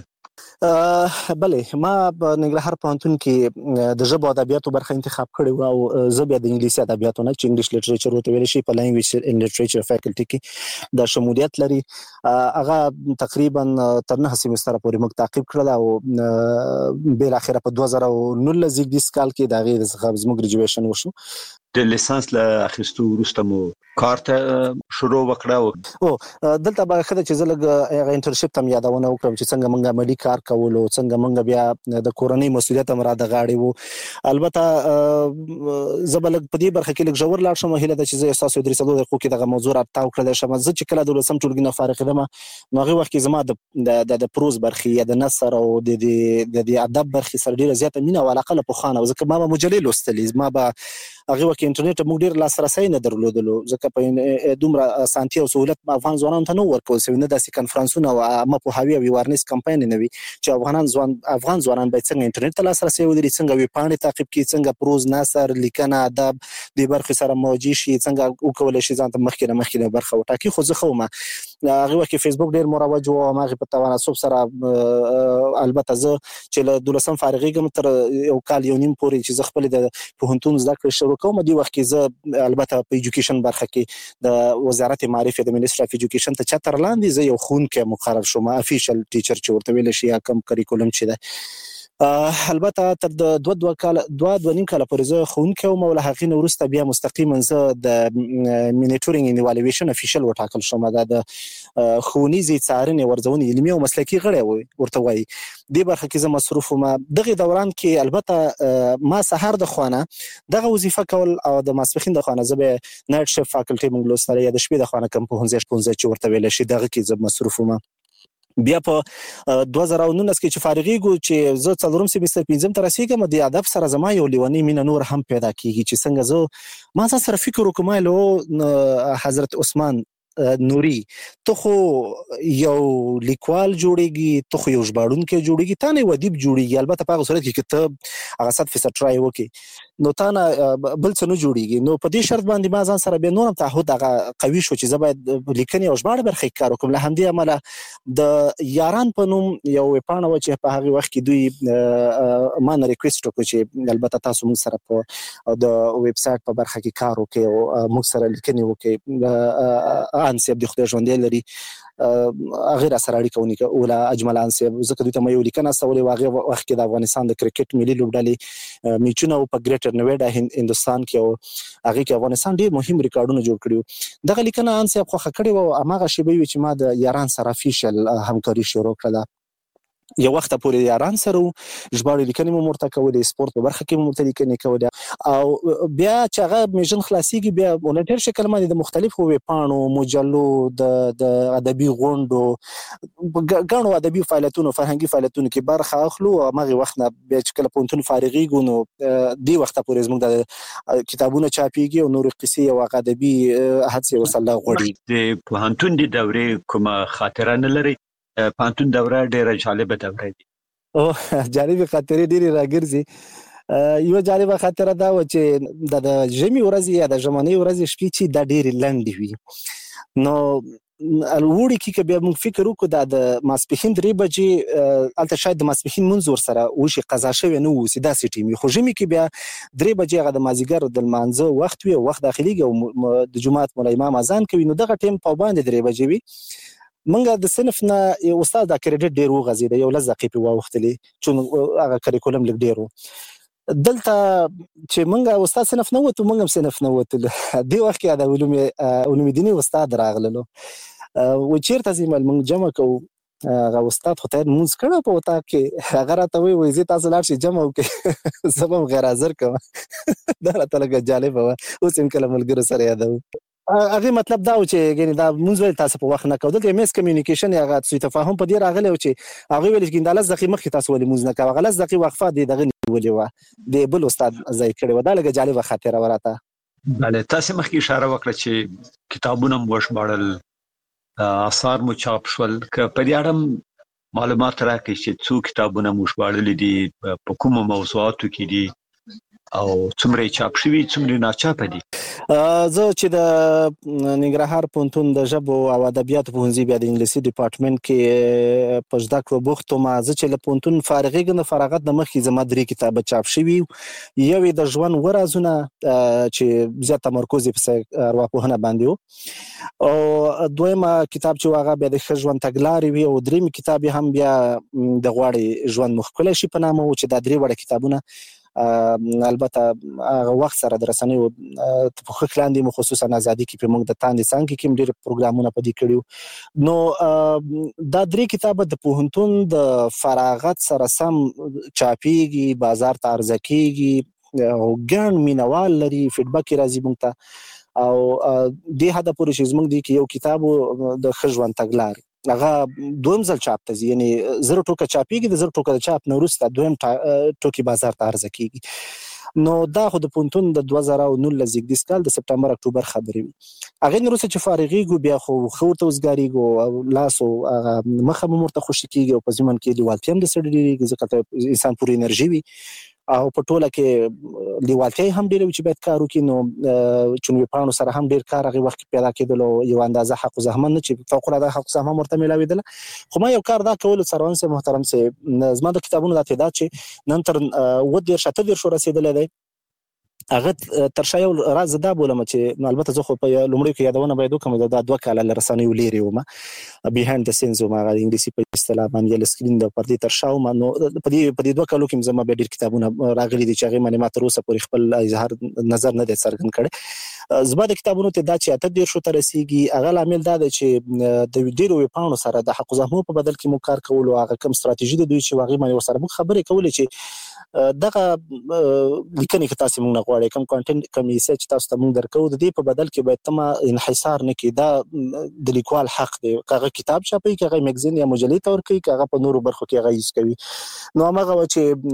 بله ما په ننګرهار پوهنتون کې د ژبو ادبیاتو برخه انتخاب کړې او زه بیا د انګلیسي ادبیاتو نه چې انګلیش لټریچر ورته ویل شي په لینګویج ان لټریچر فیکلټي کې د شمولیت لري هغه تقریبا تر 9 سیمستر پورې موږ تعقیب کړل او بل اخره په 2019 کال کې د غیر زموږ ګریجویشن وشو د لیسانس له اخیستو وروسته مو کار ته شروع وکړه او دلته به خدای چې زلګ هغه انټرنشپ تم یادونه وکړم چې څنګه موږ عملی کار کولو څنګه موږ بیا د کورنۍ مسولیت هم را د غاړي وو البته زبلګ په دې برخه کې لږ جوړ لاړ شم هله چې زه احساس درې څلور دقیقو کې دغه موضوع راټاو کړل شم زه چې کله د لسم ټولګي نه فارغ یم نو هغه وخت کې زما د پروز برخه یا د نثر او د ادب برخه سره ډیره زیاته مینه او علاقه له پخوانه ځکه ما مجلې لوستلې ما به هغه وخت انټرنیټ موږ ډیر لاسرسي نه درلودلو ځکه په دومره سانتي او سہولت افغان ځوانانو ته نو ورکول شوی نه داسې کانفرنسونه او ما په هاوی او وارنس کمپاین نه وی چې افغان ځوانان به څنګه انټرنیټ ته لاسرسي ولري څنګه وی پاڼې تعقیب کړي څنګه پروز نثر لیکنه ادب د برخه سره موجي شي څنګه وکول شي ځان ته مخکې برخه وټاکي خو زه خو ما هغه وخت فیسبوک ډیر مروج او ما په تواناسب سره البته زه چې له دولسم فارغېږم تر یو کال یو نیم پورې چې زه خپل د پوهنتون زده کړې شروع کوم دی وخت کې زه البته په ایجوکیشن برخه کې د وزارت معارف د منیسټر اف ایجوکیشن ته چتر لاندې زه یو خونکې مقرر شوم افیشل ټیچر چې ورته ویل شي کم کریکولم چې ده البته تر د 2 کال 2 نیم کال پورې زه خونکې او مولا حقین ورسته بیا مستقیما زه د مینیټورینګ ان ایوالویشن افیشل وټاکل شوم د خونیزي څارنې ورځونې علمي او مسلکي غړي ورته وایي د برخه کې زه مصروف وم دغه دوران کې البته ما سحر د خوانه دغه وظیفه کول او د ماسپخین د خوانه زه به نایټ شیفټ فاکولټي موږ لوستل یا د شپې د خوانه کم په 15 چې ورته ویل شي دغه کې زه مصروف وم بیا په 2019 کې چې فارغېږو چې زه څلورم سیمستر 5م ته رسیدم د ادب سره زما یو لیونی مینه نور هم پیدا کیږي چې څنګه زه ما سره فکر وکم له حضرت عثمان نوري ته خو یو لیکوال جوړیږي ته خو یو ژباړونکی جوړیږي تا نه ودیب جوړیږي البته په هغه صورت کې ته هغه 100% ټرای وکړي نو تا نه بل څه نه جوړیږي نو په دې شرط باندې ما ځان سره به نورم تعهد هغه قوي شو چې زه باید لیکنې او ژباړه برخه کار وکړم له همدې عمله د یاران په نوم یو پاڼه و چې په هغه وخت کې دوی ما نه ریکوست وکړ چې البته تاسو موږ سره په د ویب سټ په برخه کې کار وکړي او موږ سره لیکنې وکړي انسیب د خدای ژوند لري غیر سره اړیکه ونیکه اوله اجمل انسیب ځکه دوی ته مې یو لیکنه استولې واغه وخت کې د افغانستان د کرکټ ملي لوبډلې میچونه په ګریټر نویډا هندستان کې او هغه کې افغانستان ډېر مهم ریکارډونه جوړ کړیو دغه لیکنه انسیب خو خکړې و هغه شی به چې ما د یاران سره افیشل همکاري شروع کړه یو وخت پورې یاران سره ژباړې لیکنې مو مرته کولې سپورت په برخه کې مو مرته لیکنې کولې او بیا چې هغه میژن خلاصيږي بیا ولنټیر شکل باندې د مختلفو ویبپاڼو مجلو د ادبي غونډو غاڼو ادبي فعالیتونو فرهنګي فعالیتونو کې برخه اخلو او هغه وخت نه بیا چې کله پونتون فارغېږو نو دی وخت پورې زموږ د کتابونو چاپیږي او نور قصې او ادبي هڅې وسله غوړي د پوهنتون د دورې کومه خاطره نه لري پانتون دوره ډیره جالبه دوره دي او جالبه خاطرې ډیره راګرځي یو جالبه خاطره دا و چې د ژمي ورځې یا د ژمنۍ ورځې شپې چې د ډیره لنډې وي نو الوړي کې بیا موږ فکر وکړو د ماسپخین 3 بجې الته شاید د ماسپخین منځور سره وشي قضا شوی نه وو سیدا سیټي خو ژمي کې بیا 3 بجې هغه د مازیګر د مانځه وخت وي وخت داخليږي او د جمعات مولا امام اذان کوي نو دغه ټیم په باندې 3 بجې وي منګه د صنف نه یو استاد د کریډټ ډیر وغځید یو لږ دقیقې واوختلی چې هغه کریکولم لګ ډیرو دلته چې منګه استاد صنف نه وته منګه صنف نه وته دی وخت کې د علوم دیني استاد راغللو و چیرته زمل منګ جمع کو هغه استاد خو ته مونږ کړه په وتا کې هغه راته وی زه تاسو لاړ شي جمع وکړه سبب غیر حاضر کوم دا راته لګ جالب و اوس ان کله ملګرو سره یادو هغه مطلب دا و چې ګینه دا مونږ تاسو په وخت نه کوو دلته میس کمیونیکیشن هغه سوی تفاهم په دې راغلی و چې هغه ویل چې د 10 دقیقې مخکې تاسو ولې مونږ نه کوو 10 دقیقې وقفه دی دغه ولې و د بل استاد ځای کړی و دا لګ جالب خاطر وراته بله تاسو مخکې اشاره وکړه چې کتابونه مو وشباړل آثار مو چاپ شول که په دې اړه معلومات راکړئ چې څو کتابونه مو وشباړل دي په کومو موضوعاتو کې دي او څومره چاپ شوي څومره ناچاپ دي زه چې د ننګرهار پوهنتون د ژبو او ادبیاتو پوهنځي بیا د انګلیسي ډپارټمنټ کې په زده کړو بوخت وم زه چې له پوهنتون فارغېږم د فراغت د مخکې زما 3 کتابه چاپ شوي یو د ژوند ورازونه چې زیات تمرکز یې په ارواپوهنه باندې و او دویمه کتاب چې هغه بیا د ښه ژوند تګلارې وي او دریم کتاب هم بیا د غواړي ژوند مخکله شي په نامه و چې دا 3 وړه کتابونه البته هغه وخت سره د رسنیو په خلاندې مو خصوصا ازادي کې په موږ د تاندې څنګه کې ډېر پروګرامونه پدې کړیو نو دا 3 کتابه د پوهنتون د فراغت سره سم چاپیږي بازار ته عرضه کیږي او ګڼ مینوال لري فیډبک راځي موږ ته او د هدا پورې چې موږ دی کې یو کتاب د خژوند تګلار هغه دویم ځل چاپ ته یعنی زر ټوکه چاپیږي د زر ټوکه د چاپ نورسته دویم ټوکی بازار ته عرضه کیږي نو دا خو د پونتون د 2019 زیږدیز کال د سپټمبر اکتوبر خبرې وي هغه نورسته چې فارغيږي بیا خو خورته وزګاریږي او لاسو مخه مرته خوشی کیږي او په ځمن کې لیوالتیا هم د سړي ځکه انسان پوری انرژي وي او په ټوله کې لیوالتیا هم ډیره چې باید کار وکړي نو چونوي پانو سره هم ډیر کار هغه وخت پیدا کېدل او یو اندازه حق زحمت نه چې فوق العاده حق زحمت مرته ملاویدل خو ما یو کار دا کول سروان سه محترم سه زما د کتابونو د تعداد چې نن تر و دیر شته دیر شو رسیدل دی هغه تر شایو راز دا بولم چې البته زه خو په لومړی کې یادونه باید وکم دا 2 کال لرسانه ولېری و ما بیهاند د سینز ما د انګلیسي په اصطلاح باندې لسکرین د پردي تر شاو ما نو په دې 2 کالو کې زما به ډیر کتابونه راغلي دي چې هغه باندې ما تر اوسه پورې خپل اظهار نظر نه دي څرګند کړي زما د کتابونو ته دا چې اته ډیر شو تر رسیدي هغه عامل دا چې د ډیرو پاڼو سره د حق زحمت په بدل کې مو کار کول او هغه کوم ستراتیژي د دوی چې واغې باندې سره مو خبرې کولې چې دغه لیکنې کې تاسو موږ نه غواړي کوم کانټینټ کوم یې چې تاسو ته موږ درکو د دې په بدل کې باید تم انحصار نه کې دا د لیکوال حق دی کاغه کتاب چاپي کاغه میگزین یا مجلې تور کوي کاغه په نورو برخو کې غیز کوي نو هغه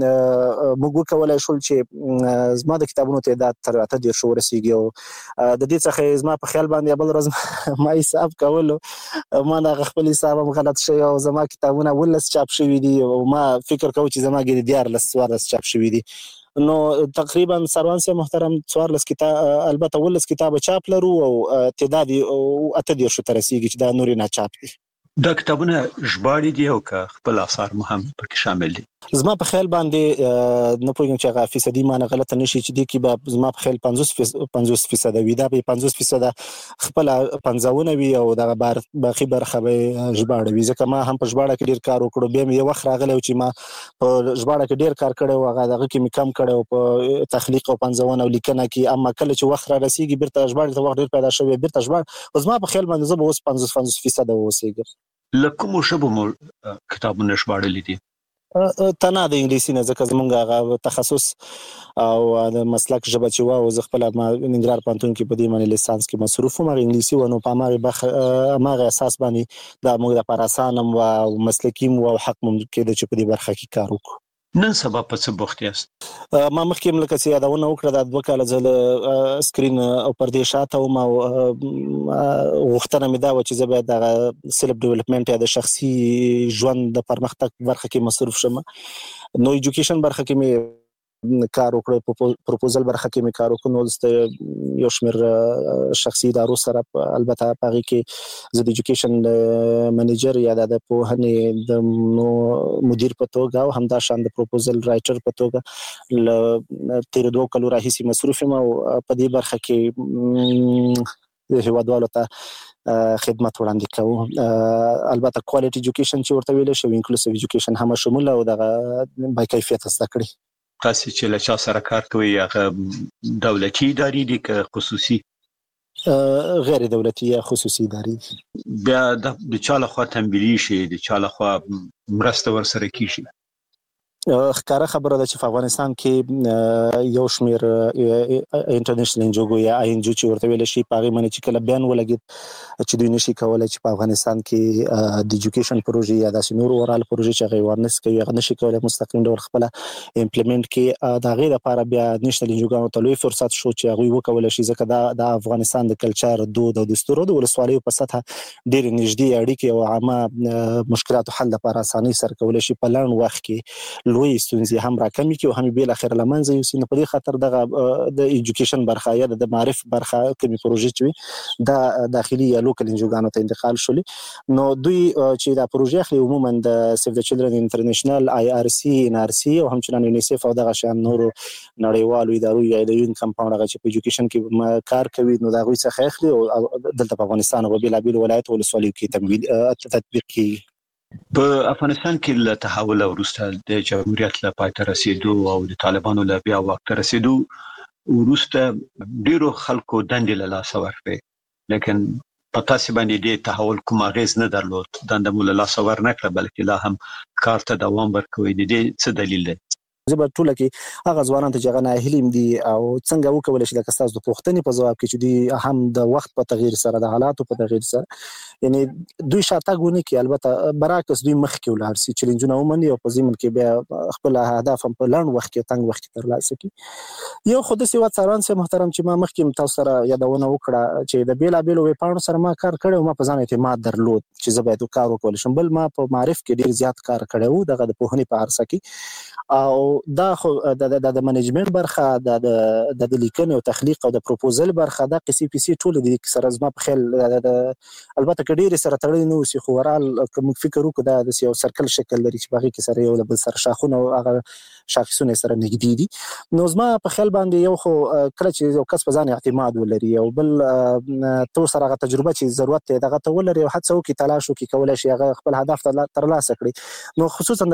چې موږ کولای شو چې زما د کتابونو تعداد تر اته ډیر شو رسیدي او د دې څخه زما په خیال باندې بل ورځ ما حساب کولو ما نه خپل حساب غلط شوی او زما کتابونه ولس چاپ شوی دي او ما فکر کوم چې زما ګری دیار لسوار چاپ شوی دي نو تقریبا سروان سه محترم 14 کتاب البته ولس کتاب چاپ لرو او تعداد او اته دیر شو ترسیږي چې دا نور نه چاپ دي دا کتابونه ژباړي دي او که خپل آثار مهم پکې شامل دي زما په خیال باندې نه پوهیږم چې هغه فیصدي معنی غلطه نشي چې دی کې به زما په خیال 50% وي دا به 50% خپل 50 وي او دا باقي برخه به ژباړي ځکه ما هم په ژباړه کې ډیر کار وکړو به یو وخت راغلی چې ما په ژباړه کې ډیر کار کړو هغه دغه کې می کم کړو په تخلیق او 50 او لیکنه کې اما کله چې وخت را رسیږي بیرته ژباړه ته وخت ډیر پیدا شوی بیرته ژباړه زما په خیال باندې زه به اوس 50% اوسېږم لکه مو شبو مو کتابونه ژباړلې دي تنه د انګلیسي نه ځکه زمونږ هغه تخصص او د مسلک ژبه چې و او زه خپل ما ننګرهار پوهنتون کې په دې باندې لیسانس کې مصروف وم انګلیسي ونه په ماغه اساس باندې د موږ لپاره اسانم او مسلکي او حق ممکن د چې په دې برخه کې کار وکړو نن سبا په څه بوخت یاست ما مخکې ملک چې یادونه وکړه د 2 کال زله سکرین او پردې شاته او ما وختنه مې دا و چې زه باید د سلف ډیولپمنٹ یا د شخصي ژوند د پرمختګ برخه کې مصروف شم نو ایجوکیشن برخه کې مې کار وکړ پروپوزل برخه کې مې کار وکړ نو یو شمېر شخصي ادارو سره البته په هغه کې زه د ایجوکیشن منیجر یا د پوهنې د مدیر په توګه او همدا شان د پروپوزل رائټر په توګه ل تیر 2 کلو راهیسې مصروف یم او په دې برخه کې هیوادوالو ته خدمت وړاندې کوو البته کوالټي ایجوکیشن چې ورته ویل شي انکلوسیو ایجوکیشن هم شامل او د با کیفیت زده کړې تاسو چې له چا سره کار کوي هغه دولتي ادارې دي که خصوصي غیر دولتي یا خصوصي ادارې بیا د چا لخوا تنبیهي شي د چا لخوا مرسته ورسره کیږي ښکاره خبره ده چې په افغانستان کې یو شمېر انټرنیشنل انجوګو یا آی ان جی چې ورته ویل شي په هغې باندې چې کله بیان ولګېد چې دوی نشي کولی چې په افغانستان کې د ایجوکیشن پروژې یا داسې نور اورال پروژې چې هغه ورنس کوي هغه نشي کولی مستقیم ډول خپله امپلیمنټ کړي د هغې لپاره بیا نیشنل انجوګانو ته لوی فرصت شو چې هغوی وکولی شي ځکه د افغانستان د کلچر دود او دستور د ولسوالیو په سطحه ډېرې نږدې اړیکې او عامه مشکلاتو حل لپاره اسانۍ سره کولی شي په لنډ وخت کې لوی ستونزې هم راکمې کړي او هم بل اخر لمنځه یوسي نو په دې خاطر دغه د ایجوکیشن برخه یا د معرف برخه کومې پروژې چې دا داخلي یا لوکل انجوګانو ته انتقال شولې نو دوی چې دا پروژې اخلي عموما د سیف د چلډرن انټرنیشنل آی آر سی ان آر سی او همچنان یونیسف او دغه شان نور نړیوالو ادارو یا د یون کمپاوند هغه چې په ایجوکیشن کې کار کوي نو دا غوي څخه اخلي او دلته په افغانستان او بلابل ولایت ولسوالیو کې تطبیق کیږي په افغانستان کې له تحول وروسته د جمهوریت له پای ته رسیدو او د طالبانو له بیا واک ته رسیدو وروسته ډیرو خلکو دندې له لاسه ورکړې لیکن په تاسو باندې د تحول کوم اغیز نه درلود دنده مو له لاسه ورنکړه بلکې لا هم کار ته دوام ورکوي د دې څه دلیل دی زبر ټوله کې هغه ځوانان ته چې ناهیلیم دي او څنګه وکول شي د کساس د پوښتنې په جواب کې چې دی هم د وخت په تغییر سره د حالاتو په تغییر سره یعنی دوی شاتګونه کې البته برعکس دوی مخ کې ولر سي چیلنجونه ومني او په ځمن کې بیا خپل اهداف په لړ وخت کې تنگ وخت ترلاسه کی یو خود سي وڅاران سي محترم چې ما مخ کې تاسو سره یادونه وکړه چې د بیلابل وې پاڼو سره ما کار کړو ما په ځان اعتماد درلود چې زه باید کار وکول شم بل ما په معرف کې ډیر زیات کار کړو دغه د پوهنې په عرصه کې او دا خو د منیجمنت برخه د لیکنې او تخلیق او د پروپوزل برخه د قصې پېسې ټول د سره زما په خیال البته کډیر سره تړلې نو سي خورال کوم فکر وکړه د یو سرکل شکل لري چې باغی کې سره یو بل سره شاخونه او هغه شاخصونه سره نږدې دي نو زما په خیال باندې یو خو کله چې یو کس په ځان اعتماد ولري او بل تو سره هغه تجربه چې ضرورت دی دغه ته ولري او هڅه وکړي تلاش وکړي کولای شي هغه خپل هدف ترلاسه کړي نو خصوصا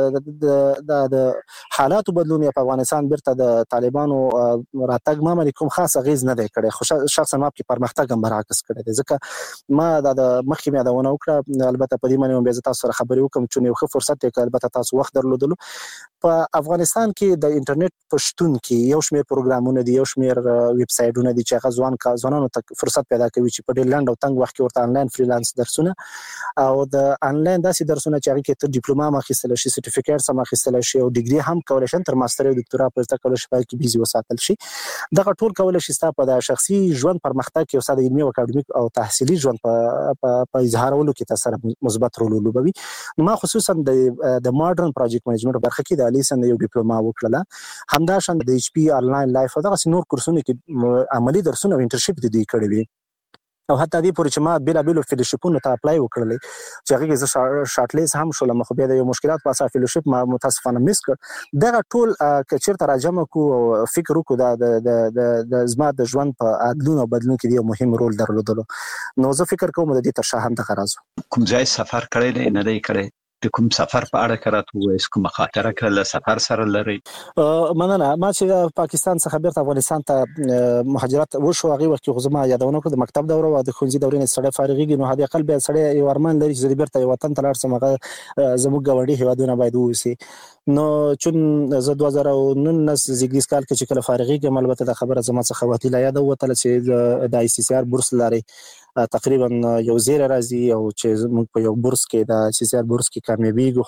د حالات بدلون په افغانستان برته د طالبانو راتګ ما کوم خاص غیز نه دی کړی خو شخصا ما په پرمختګ هم برعکس کړی دی ځکه ما د مخکې مې دا ونه وکړه البته په دې باندې به تاسو سره خبرې وکم چې یو ښه فرصت دی البته تاسو وخت درلودلو په افغانستان کې د انټرنیټ پښتون کې یو شمېر پروګرامونه دي یو شمېر ویب سایټونه دي چې هغه ځوانانو ته فرصت پیدا کوي چې په ډېر لنډ او تنګ وخت کې ورته انلاین فریلانس درسونه او د انلاین داسې درسونه چې هغه کې تر ډیپلوما مخکې شي سرټیفیکیټ سم مخکې شي او ډیګري هم کولای شي تر ماستر او ډاکټرا په زده کولای شي کې بیزي وساتل شي دغه ټول کولای شي ستاسو په شخصي ژوند پرمختګ کې او ساده علمي او اکاډمیک او تحصیلي ژوند په اظهارولو کې تاثیر مثبت رول لوبوي ما خصوصا د ماډرن پروجیکټ منیجمنت برخه کې د الیسن یو ډیپلوما وکړه همدا شان د ایچ پی آنلاین لایف او دغه نور کورسونه کې عملی درسونه او انټرنشپ دي کړی وي او حتی دې پورې چې ما بیلابل فیلوشیپونو ته اپلای وکړل چې هغه کې زه شارټ لیست هم شولم خو بیا د یو مشکلات په اساس فیلوشیپ ما متاسفانه مس کړ دا ټول کچیر تراجمه کو فکر وکړو د زما د ژوند په عدلون او بدلون کې یو مهم رول درلودلو نو زه فکر کوم د دې تر شا هم د غرض کوم ځای سفر کړی دی نه دی کړی د کوم سفر په اړه کراته وایي کوم خاطره کړل سفر سره لري مننه ما چې پاکستان څخه بیرته افغانستان ته مهاجرت وشو هغه وخت خو زما یادونه کړ د مکتب دوره او د ښوونځي دورې نه سړی فارغيږي نو هغه قلب سړی یو ارمان لري چې بیرته وطن ته لاړ شم هغه زموږ ګاونډي هیوادونه باید ووسی نو چون زه 2019 زیګیس کال کې چې کله فارغيږم البته د خبره زما څخه وتی لا یاد وته چې د آی سی سی آر بورس لري تقریبا یو زیر راځي او چې موږ په یو بورس کې د سی سی آر بورس کې کامیابیږو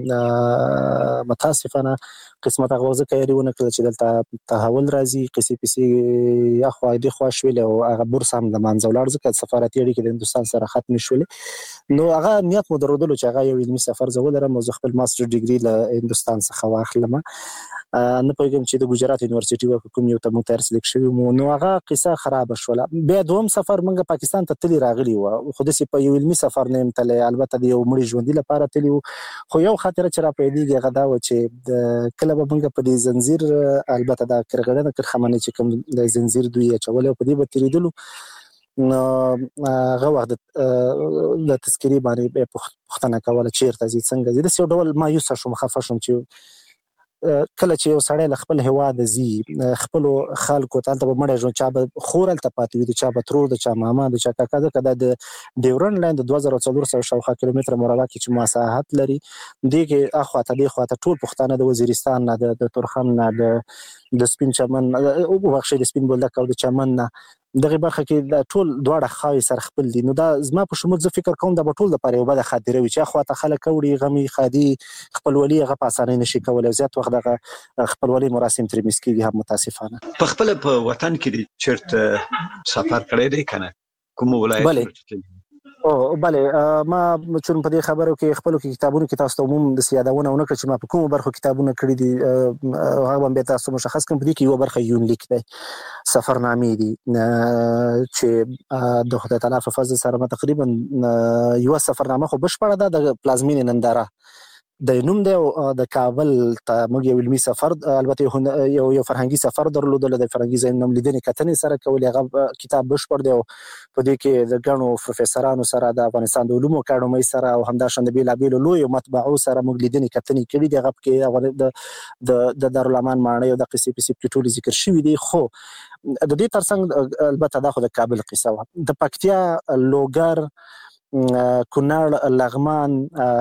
خو متاسفانه قسمت هغه ځکه یې ونه کړل چې دلته تحول راځي قصې پسې یا خو دې خو شویل او هغه بورس هم د منځولار ځکه سفارتي اړیکې د هندستان سره ختم شولې نو هغه نیت مو درلودلو چې هغه یو علمي سفر زه ولرم او زه خپل ماستر ډیګري له هندستان څخه واخلم. نه پوهیږم چې د ګجرات یونیورسيټي ورکو کوم یو ته مو تر سلیک شوی مو. نو هغه قصه خراب شوله. بیا دوم سفر منګه پاکستان ته تلی راغلی و، خو د سی په یو علمي سفر نه تل، البته د یو مړي ژوندۍ لپاره تلی و. خو یو خاطر چې را پیدا هغه دا و چې د کله به منګه په دې زنجیر، البته دا کرغړنه کرخمنه چې کوم د زنجیر دوی چول په دې به تریدلو. نو هغه وخت د تذکری باندې پوښتنه کوله چیرته ځي څنګه ځي. د یو ډول مایوس شوم، خفه شوم چې کله چې یو سړی له خپل هیواد ځي، خپل خلکو ته به مړ ژوند چا به خورل ته پاتې وي، د چا به ترور، د چا ماما، د چا کاکا، د ډیورن لاین د 2400 شاوخوا کیلومتره مربع کې چې مساحت لري، دغه اخواته د اخواته ټول پښتانه د وزیرستان نه، د تورخم نه، د سپین چمن او بخښي د سپین بولدک او د چمن نه، دغه برخه کې د ټول دواړه خاوي سره خپل دي. نو دا زما په شمول زه فکر کوم د ټول لپاره یو بده خاطره وي چې اخواته خلک وړي غمي خادي خپلولي هغه په اسانه نشي کولای. زیات وخت دغه خپلولي مراسم تر مسکیږي هم متاسفانه. په خپل په وطن کې چیرته سفر کړی دی کنه؟ کوم ولایت؟ او بله، ما چون په دې خبرو کې خپل کتابونو کې تاسو ته عموم د سیادونه ونه کړ چې ما په کومو برخو کتابونه کړی دي، هغه به تاسو مشخص کړم. په دې کې یو برخه یونلیک دی، سفرنامې دي چې د خدای تعالی په فضل سره ما تقریبا یو سفرنامه خو بشپړه ده د پلازمینې ننداره د نوم دی د کابل ته موږ یو علمي سفر، البته یو فرهنګي سفر درلودل، د فرهنګي ځای نوم لیدنې کتنې سره کولې. هغه کتاب بشپړ دی او په دې کې د ګڼو پروفیسورانو سره، د افغانستان د علومو اکاډمۍ سره او همداشان د بیلابیلو لویو مطبعو سره موږ لیدنې کتنې کړې دي. هغه کې د دارالامان ماڼۍ او د قصې په سیب کې ټول ذکر شوي دي. خو د دې ترڅنګ البته دا خو د کابل قصه وه. د پکتیا، لوګر، کونړ، لغمان،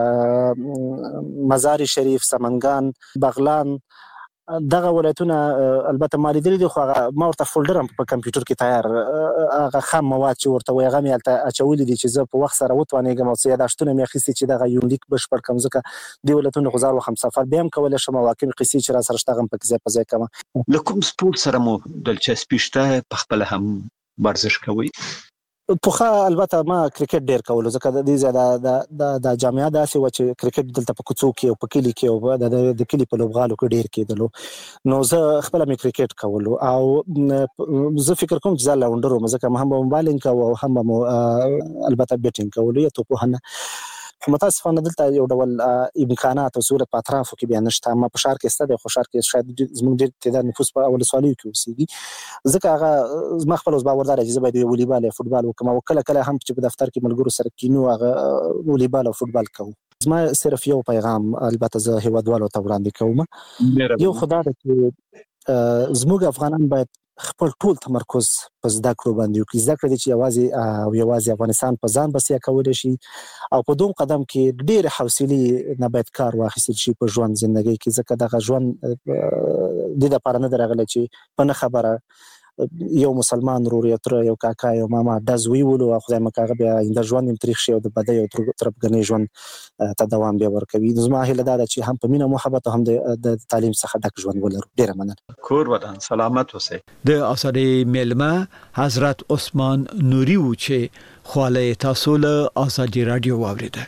مزار شریف، سمنګان، بغلان، دغه ولایتونه البته ما لیدلي دي. خو ما ورته فولډر هم په کمپیوټر کې تیار، هغه خام مواد چې ورته وایي هغه مې هلته اچولي دي چې زه په وخت سره وتوانېږم او څه یاداشتونه مې اخیستي چې دغه یونلیک بشپړ کړم. ځکه دې ولایتونو غزار وخم سفر بیا هم کولی شم او واقعي قصې چې را سره شته هغه هم پکې ځای په ځای کړم. له کوم سپورت سره مو دلچسپي شته؟ پخپله هم ورزش کوئ؟ پوخه البته ما کرکټ ډیر کولو، ځکه د دې ځای د جامعه داسې و چې کرکټ دلته په کوڅو کې او په کلي کې او د کلي په لوبغالو کې ډیر کېدلو. نو زه خپله مې کرکټ کولو او زه فکر کوم چې زه لاونډر وم، ځکه هم به مو بالینګ کوو او هم به مو البته بیټینګ کولو یا توپوهنه. خو متاسفانه دلته یو ډول امکانات او صورت په اطرافو کې بیا نشته. ما په ښار کې سته دی، خو ښار کې شاید زموږ ډېر تعداد نفوس په ولسوالیو کې اوسېږي، ځکه هغه زما خپل اوس باور دا دی چې زه باید یو والیبال یا فوټبال وکړم او کله کله هم چې په دفتر کې ملګرو سره کینو هغه والیبال او فوټبال کوو. زما صرف یو پیغام البته زه هیوادوالو ته وړاندې کوم، یو خو دا ده چې زموږ افغانان باید خپل ټول تمرکز په زده کړو باندې وکړي. زده کړه دي چې یوازې افغانستان په ځان بسیا کولی شي او په دوم قدم کې ډېرې حوصلې نه باید کار واخیستل شي په ژوند زندګۍ کې، ځکه دغه ژوند دې دپاره نه دی راغلی چې په نه خبره یو مسلمان ورور، یو تره، یو کاکا، یو ماما ډز ویولو او خدای مکه هغه بیا آینده ژوند یې تریخ شي او د بدۍ او تربګنۍ ژوند ته دوام بیا ورکوي. زما هیله دا ده چې هم په مینه محبت او هم د تعلیم څخه ډک ژوند ولرو. ډېره مننه. کور ودان سلامت اوسئ. د آزادۍ میلمه حضرت عثمان نوري و چې خواله تاسو له آزادۍ رادیو واوریده.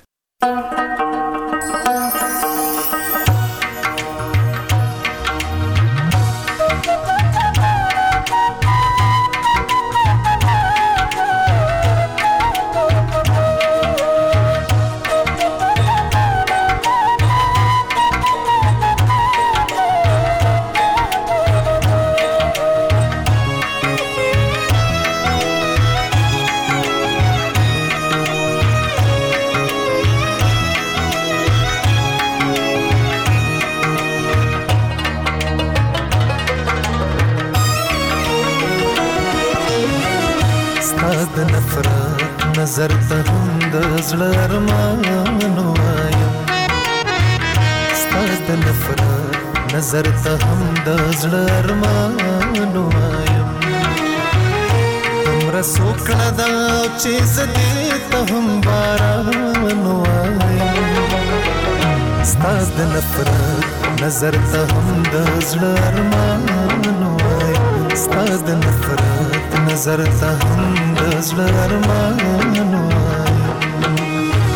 نظر ته هم د زړه ارمان وایم، ستا د نفرت نظر ته هم د زړه ارمان وایم. دومره سوکړه ده چې زه دې ته هم باران وایم، ستا د نفرت نظر ته هم د زړه ارمان وایم، ستا د نفرت نظر ته هم د زړه ارمان وایم.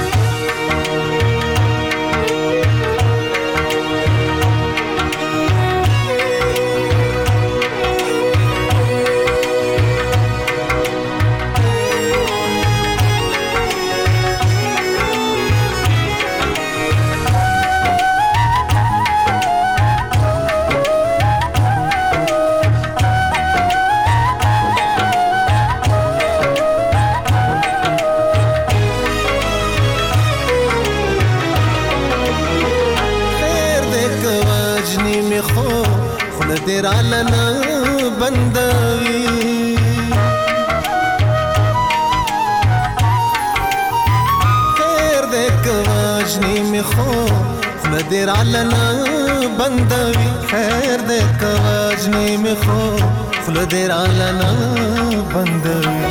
بندوي خیر دې کواجنی می خو خلدر علنا بندوي خیر دې کواجنی می خو خلدر علنا بندوي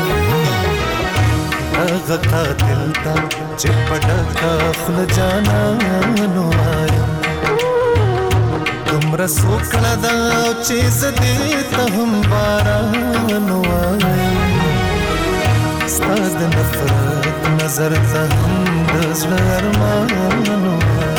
اغه قاتل تا چې پډکا خل جانا نو آیا تمرا سوکړه دا چې زدي ته هم باران وای ستاسو د نفرت نظر ته هم د زړه ارمان وای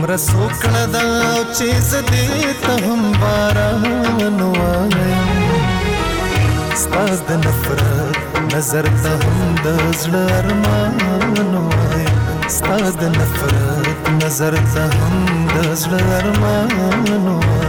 دومره سوکړه دا چې زدې ته هم باران وایم ستاسو د نفرت نظر ته هم د زړه ارمان وایم ستاسو د نفرت نظر ته هم د زړه ارمان وایم